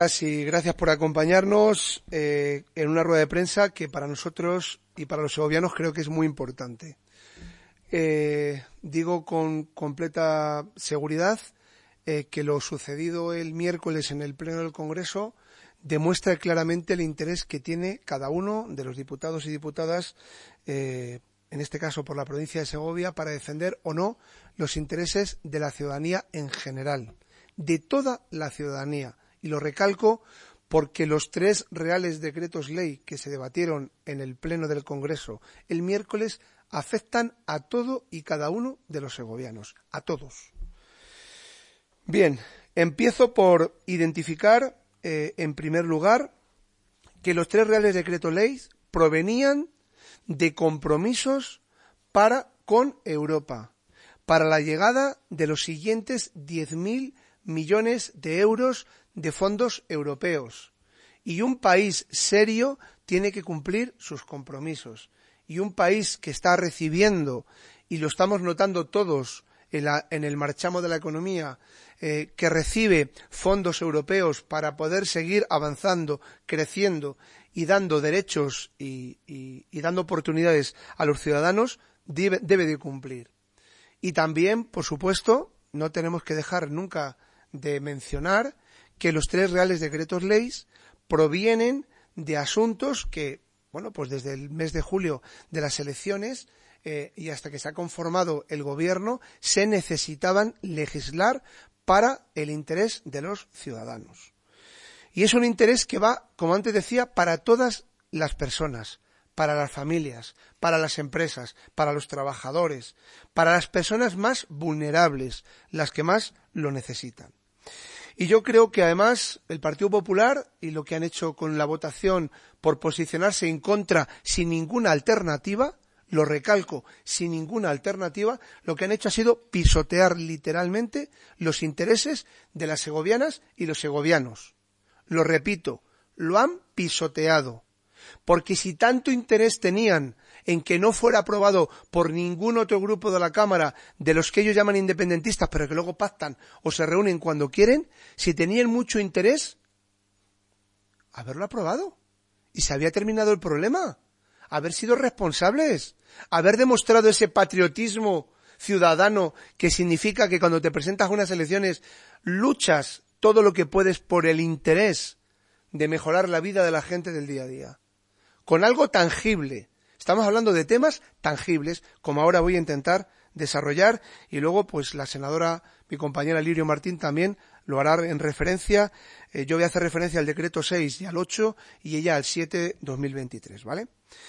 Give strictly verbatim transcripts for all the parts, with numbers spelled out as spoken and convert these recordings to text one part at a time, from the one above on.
Y gracias por acompañarnos eh, en una rueda de prensa que para nosotros y para los segovianos creo que es muy importante. Eh, digo con completa seguridad eh, que lo sucedido el miércoles en el Pleno del Congreso demuestra claramente el interés que tiene cada uno de los diputados y diputadas, eh, en este caso por la provincia de Segovia, para defender o no los intereses de la ciudadanía en general, de toda la ciudadanía. Y lo recalco porque los tres reales decretos ley que se debatieron en el Pleno del Congreso el miércoles afectan a todo y cada uno de los segovianos, a todos. Bien, empiezo por identificar, eh, en primer lugar, que los tres reales decretos ley provenían de compromisos para con Europa, para la llegada de los siguientes diez mil millones de euros de fondos europeos. Y un país serio tiene que cumplir sus compromisos. Y un país que está recibiendo, y lo estamos notando todos en, la, en el marchamo de la economía, eh, que recibe fondos europeos para poder seguir avanzando, creciendo y dando derechos y, y, y dando oportunidades a los ciudadanos, debe, debe de cumplir. Y también, por supuesto, no tenemos que dejar nunca de mencionar que los tres reales decretos leyes provienen de asuntos que, bueno, pues desde el mes de julio de las elecciones eh, y hasta que se ha conformado el gobierno, se necesitaban legislar para el interés de los ciudadanos. Y es un interés que va, como antes decía, para todas las personas, para las familias, para las empresas, para los trabajadores, para las personas más vulnerables, las que más lo necesitan. Y yo creo que además el Partido Popular y lo que han hecho con la votación por posicionarse en contra sin ninguna alternativa, lo recalco, sin ninguna alternativa, lo que han hecho ha sido pisotear literalmente los intereses de las segovianas y los segovianos. Lo repito, lo han pisoteado. Porque si tanto interés tenían en que no fuera aprobado por ningún otro grupo de la Cámara de los que ellos llaman independentistas, pero que luego pactan o se reúnen cuando quieren, si tenían mucho interés, haberlo aprobado. Y se había terminado el problema. Haber sido responsables. Haber demostrado ese patriotismo ciudadano que significa que cuando te presentas a unas elecciones luchas todo lo que puedes por el interés de mejorar la vida de la gente del día a día. Con algo tangible. Estamos hablando de temas tangibles, como ahora voy a intentar desarrollar, y luego pues la senadora, mi compañera Lirio Martín, también lo hará en referencia. Eh, yo voy a hacer referencia al decreto seis y al ocho, y ella al siete de dos mil veintitrés, ¿vale?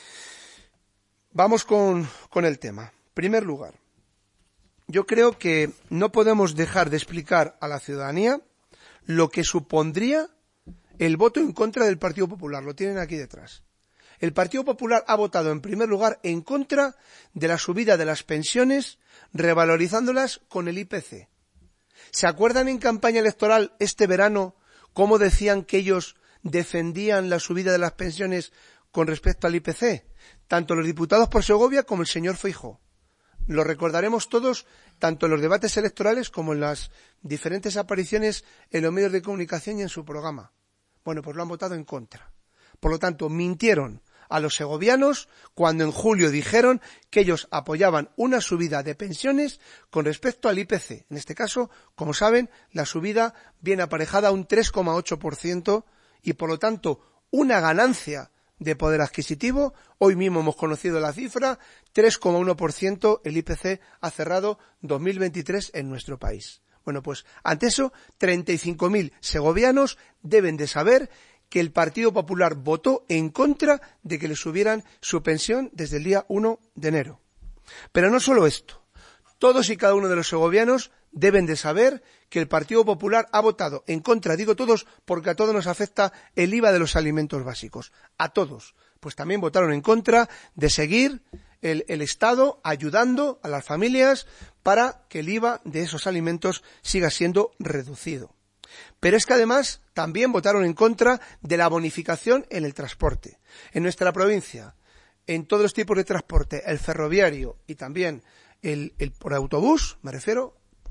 Vamos con, con el tema. En primer lugar, yo creo que no podemos dejar de explicar a la ciudadanía lo que supondría el voto en contra del Partido Popular. Lo tienen aquí detrás. El Partido Popular ha votado en primer lugar en contra de la subida de las pensiones, revalorizándolas con el I P C. ¿Se acuerdan en campaña electoral este verano cómo decían que ellos defendían la subida de las pensiones con respecto al I P C? Tanto los diputados por Segovia como el señor Feijóo. Lo recordaremos todos, tanto en los debates electorales como en las diferentes apariciones en los medios de comunicación y en su programa. Bueno, pues lo han votado en contra. Por lo tanto, mintieron a los segovianos cuando en julio dijeron que ellos apoyaban una subida de pensiones con respecto al I P C. En este caso, como saben, la subida viene aparejada a un tres coma ocho por ciento y, por lo tanto, una ganancia de poder adquisitivo. Hoy mismo hemos conocido la cifra, tres coma uno por ciento el I P C ha cerrado dos mil veintitrés en nuestro país. Bueno, pues ante eso, treinta y cinco mil segovianos deben de saber que el Partido Popular votó en contra de que le subieran su pensión desde el día uno de enero. Pero no solo esto. Todos y cada uno de los segovianos deben de saber que el Partido Popular ha votado en contra, digo todos, porque a todos nos afecta el I V A de los alimentos básicos. A todos. Pues también votaron en contra de seguir el, el Estado ayudando a las familias para que el I V A de esos alimentos siga siendo reducido. Pero es que además también votaron en contra de la bonificación en el transporte. En nuestra provincia, en todos los tipos de transporte, el ferroviario y también el, el por autobús, me refiero,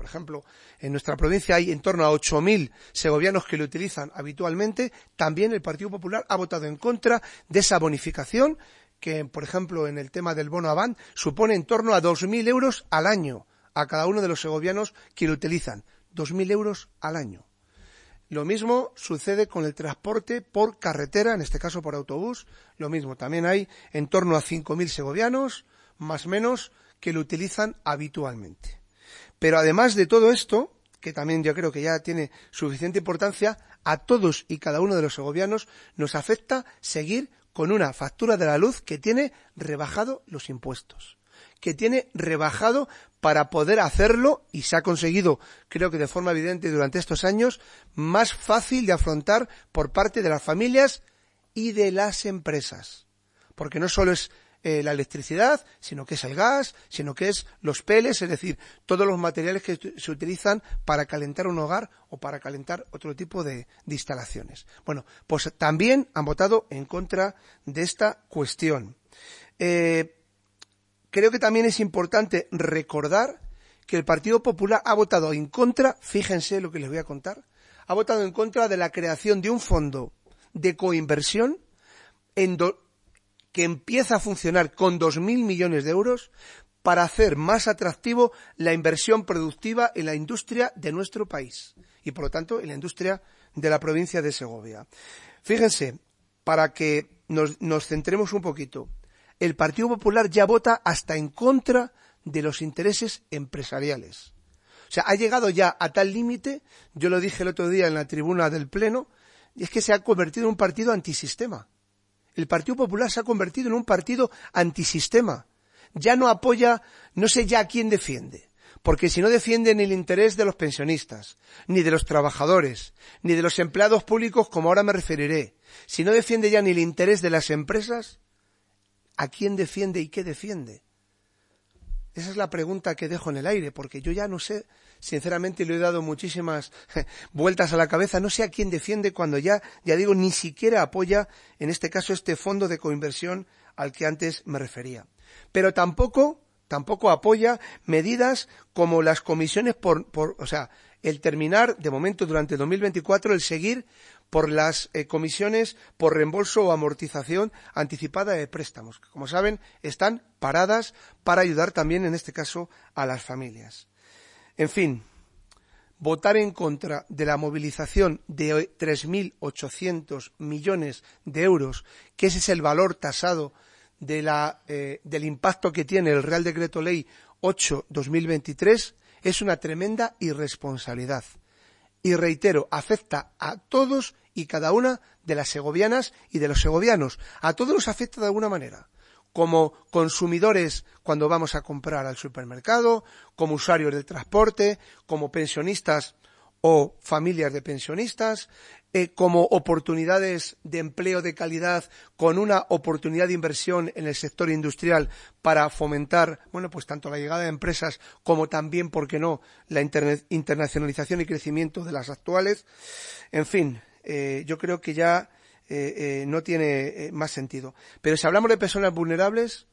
por ejemplo, en nuestra provincia hay en torno a ocho mil segovianos que lo utilizan habitualmente, también el Partido Popular ha votado en contra de esa bonificación que, por ejemplo, en el tema del bono Avant, supone en torno a dos mil euros al año a cada uno de los segovianos que lo utilizan. dos mil euros al año. Lo mismo sucede con el transporte por carretera, en este caso por autobús. Lo mismo, también hay en torno a cinco mil segovianos, más o menos, que lo utilizan habitualmente. Pero además de todo esto, que también yo creo que ya tiene suficiente importancia, a todos y cada uno de los segovianos nos afecta seguir con una factura de la luz que tiene rebajado los impuestos, que tiene rebajado para poder hacerlo, y se ha conseguido, creo que de forma evidente durante estos años, más fácil de afrontar por parte de las familias y de las empresas. Porque no solo es eh, la electricidad, sino que es el gas, sino que es los peles, es decir, todos los materiales que se utilizan para calentar un hogar o para calentar otro tipo de, de instalaciones. Bueno, pues también han votado en contra de esta cuestión. Eh, Creo que también es importante recordar que el Partido Popular ha votado en contra, fíjense lo que les voy a contar, ha votado en contra de la creación de un fondo de coinversión en do, que empieza a funcionar con dos mil millones de euros para hacer más atractivo la inversión productiva en la industria de nuestro país y, por lo tanto, en la industria de la provincia de Segovia. Fíjense, para que nos, nos centremos un poquito, el Partido Popular ya vota hasta en contra de los intereses empresariales. O sea, ha llegado ya a tal límite, yo lo dije el otro día en la tribuna del Pleno, y es que se ha convertido en un partido antisistema. El Partido Popular se ha convertido en un partido antisistema. Ya no apoya, no sé ya a quién defiende, porque si no defiende ni el interés de los pensionistas, ni de los trabajadores, ni de los empleados públicos, como ahora me referiré, si no defiende ya ni el interés de las empresas, ¿a quién defiende y qué defiende? Esa es la pregunta que dejo en el aire, porque yo ya no sé, sinceramente le he dado muchísimas vueltas a la cabeza, no sé a quién defiende cuando ya, ya digo, ni siquiera apoya, en este caso, este fondo de coinversión al que antes me refería. Pero tampoco, tampoco apoya medidas como las comisiones por, por, o sea, el terminar, de momento, durante dos mil veinticuatro, el seguir por las eh, comisiones por reembolso o amortización anticipada de préstamos, que, como saben, están paradas para ayudar también, en este caso, a las familias. En fin, votar en contra de la movilización de tres mil ochocientos millones de euros, que ese es el valor tasado de la, eh, del impacto que tiene el Real Decreto Ley ocho barra dos mil veintitrés, es una tremenda irresponsabilidad. Y reitero, afecta a todos y cada una de las segovianas y de los segovianos. A todos nos afecta de alguna manera. Como consumidores cuando vamos a comprar al supermercado, como usuarios del transporte, como pensionistas o familias de pensionistas, eh, como oportunidades de empleo de calidad con una oportunidad de inversión en el sector industrial para fomentar, bueno, pues tanto la llegada de empresas como también, ¿por qué no?, la interna- internacionalización y crecimiento de las actuales. En fin, eh, yo creo que ya eh, eh, no tiene eh, más sentido. Pero si hablamos de personas vulnerables,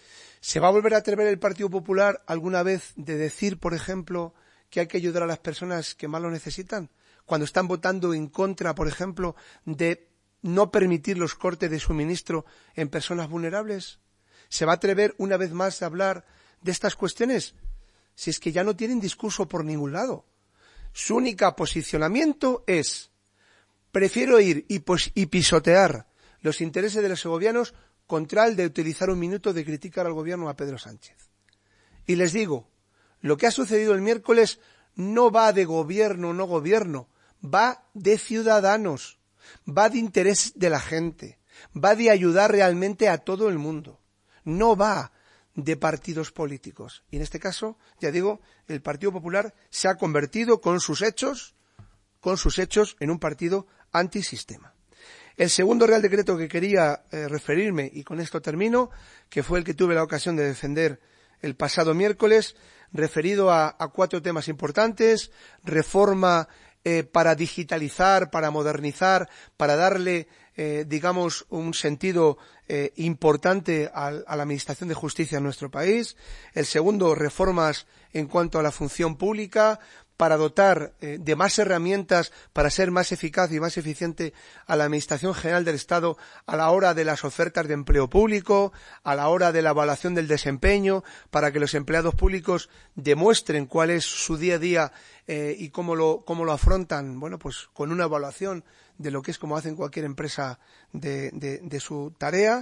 ¿se va a volver a atrever el Partido Popular alguna vez de decir, por ejemplo, que hay que ayudar a las personas que más lo necesitan? Cuando están votando en contra, por ejemplo, de no permitir los cortes de suministro en personas vulnerables. ¿Se va a atrever una vez más a hablar de estas cuestiones? Si es que ya no tienen discurso por ningún lado. Su único posicionamiento es: prefiero ir y, pues, y pisotear los intereses de los segovianos contra el de utilizar un minuto de criticar al gobierno a Pedro Sánchez. Y les digo, lo que ha sucedido el miércoles no va de gobierno o no gobierno, va de ciudadanos, va de interés de la gente, va de ayudar realmente a todo el mundo, no va de partidos políticos. Y en este caso, ya digo, el Partido Popular se ha convertido con sus hechos, con sus hechos en un partido antisistema. El segundo Real Decreto que quería eh, referirme, y con esto termino, que fue el que tuve la ocasión de defender el pasado miércoles, referido a, a cuatro temas importantes: reforma eh, para digitalizar, para modernizar, para darle, eh, digamos, un sentido eh, importante a, a la Administración de Justicia en nuestro país. El segundo, reformas en cuanto a la función pública, para dotar eh, de más herramientas para ser más eficaz y más eficiente a la Administración General del Estado a la hora de las ofertas de empleo público, a la hora de la evaluación del desempeño, para que los empleados públicos demuestren cuál es su día a día eh, y cómo lo, cómo lo afrontan, bueno, pues con una evaluación de lo que es como hacen cualquier empresa de, de, de su tarea.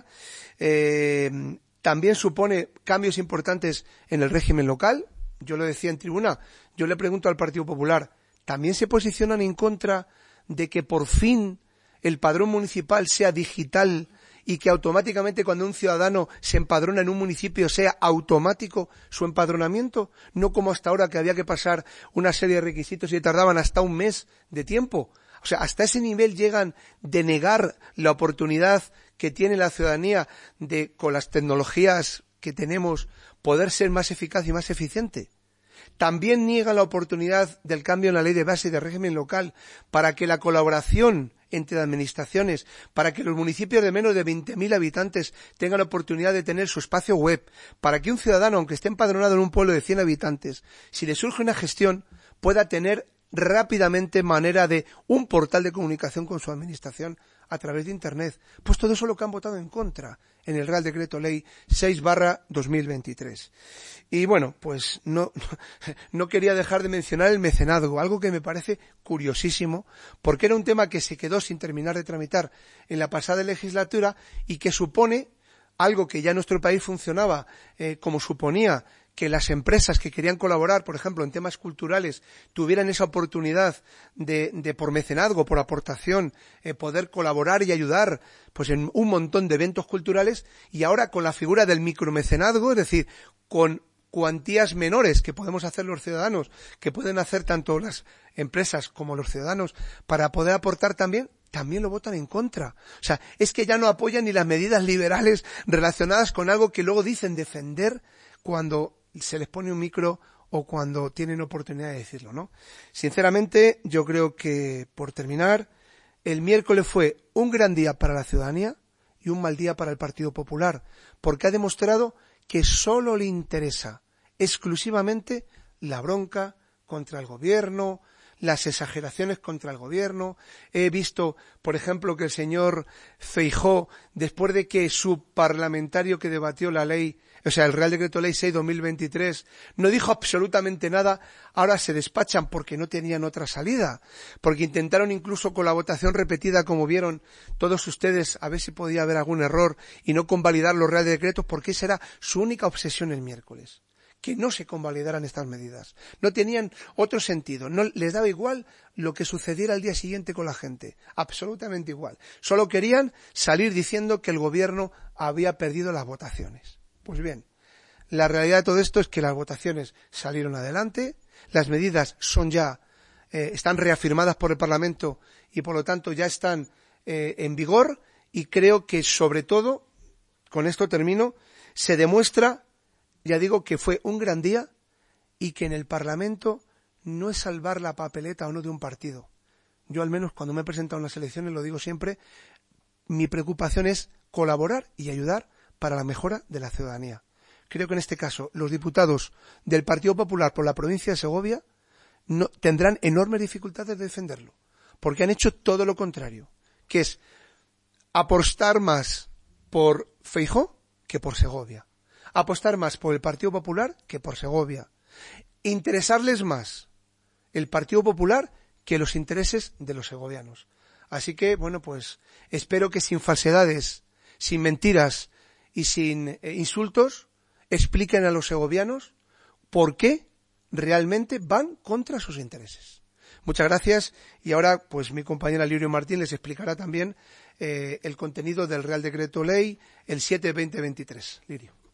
Eh, también supone cambios importantes en el régimen local. Yo lo decía en tribuna, yo le pregunto al Partido Popular, ¿también se posicionan en contra de que por fin el padrón municipal sea digital y que automáticamente cuando un ciudadano se empadrona en un municipio sea automático su empadronamiento? No como hasta ahora, que había que pasar una serie de requisitos y tardaban hasta un mes de tiempo. O sea, hasta ese nivel llegan de negar la oportunidad que tiene la ciudadanía de, con las tecnologías que tenemos, poder ser más eficaz y más eficiente. También niega la oportunidad del cambio en la ley de base de régimen local para que la colaboración entre administraciones, para que los municipios de menos de veinte mil habitantes tengan la oportunidad de tener su espacio web, para que un ciudadano, aunque esté empadronado en un pueblo de cien habitantes, si le surge una gestión, pueda tener rápidamente manera de un portal de comunicación con su administración a través de Internet. Pues todo eso es lo que han votado en contra en el Real Decreto Ley seis barra dos mil veintitrés. Y bueno, pues no, no quería dejar de mencionar el mecenazgo, algo que me parece curiosísimo, porque era un tema que se quedó sin terminar de tramitar en la pasada legislatura y que supone algo que ya en nuestro país funcionaba eh, como suponía que las empresas que querían colaborar, por ejemplo, en temas culturales, tuvieran esa oportunidad de, de por mecenazgo, por aportación, eh, poder colaborar y ayudar pues en un montón de eventos culturales, y ahora con la figura del micromecenazgo, es decir, con cuantías menores que podemos hacer los ciudadanos, que pueden hacer tanto las empresas como los ciudadanos, para poder aportar también, también lo votan en contra. O sea, es que ya no apoyan ni las medidas liberales relacionadas con algo que luego dicen defender cuando se les pone un micro o cuando tienen oportunidad de decirlo, ¿no? Sinceramente, yo creo que, por terminar, el miércoles fue un gran día para la ciudadanía y un mal día para el Partido Popular, porque ha demostrado que solo le interesa exclusivamente la bronca contra el gobierno, las exageraciones contra el gobierno. He visto, por ejemplo, que el señor Feijóo, después de que su parlamentario que debatió la ley, o sea, el Real Decreto Ley seis barra dos mil veintitrés, no dijo absolutamente nada, ahora se despachan porque no tenían otra salida, porque intentaron incluso con la votación repetida, como vieron todos ustedes, a ver si podía haber algún error y no convalidar los Reales Decretos, porque esa era su única obsesión el miércoles, que no se convalidaran estas medidas. No tenían otro sentido, no les daba igual lo que sucediera al día siguiente con la gente, absolutamente igual. Solo querían salir diciendo que el gobierno había perdido las votaciones. Pues bien, la realidad de todo esto es que las votaciones salieron adelante, las medidas son ya, eh, están reafirmadas por el Parlamento y por lo tanto ya están eh, en vigor, y creo que sobre todo, con esto termino, se demuestra, ya digo, que fue un gran día y que en el Parlamento no es salvar la papeleta o no de un partido. Yo al menos cuando me he presentado en las elecciones lo digo siempre, mi preocupación es colaborar y ayudar para la mejora de la ciudadanía. Creo que en este caso los diputados del Partido Popular por la provincia de Segovia no, tendrán enormes dificultades de defenderlo, porque han hecho todo lo contrario, que es apostar más por Feijóo que por Segovia, apostar más por el Partido Popular que por Segovia, interesarles más el Partido Popular que los intereses de los segovianos. Así que, bueno, pues espero que sin falsedades, sin mentiras y sin eh, insultos, expliquen a los segovianos por qué realmente van contra sus intereses. Muchas gracias, y ahora pues mi compañera Lirio Martín les explicará también eh, el contenido del Real Decreto Ley, el siete barra dos mil veintitrés. Lirio.